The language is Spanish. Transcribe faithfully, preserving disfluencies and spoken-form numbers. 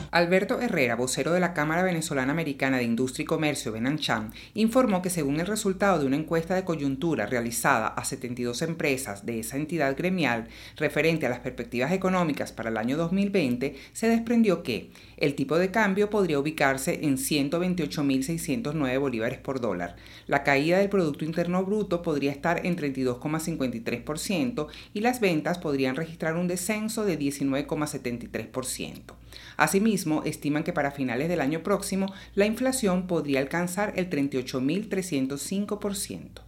Alberto Herrera, vocero de la Cámara Venezolana Americana de Industria y Comercio, Benancham, informó que según el resultado de una encuesta de coyuntura realizada a setenta y dos empresas de esa entidad gremial referente a las perspectivas económicas para el año dos mil veinte, se desprendió que el tipo de cambio podría ubicarse en ciento veintiocho mil seiscientos nueve bolívares por dólar, la caída del Producto Interno Bruto podría estar en treinta y dos coma cincuenta y tres por ciento y las ventas podrían registrar un descenso de diecinueve coma setenta y tres por ciento. Asimismo, estiman que para finales del año próximo la inflación podría alcanzar el treinta y ocho mil trescientos cinco por ciento.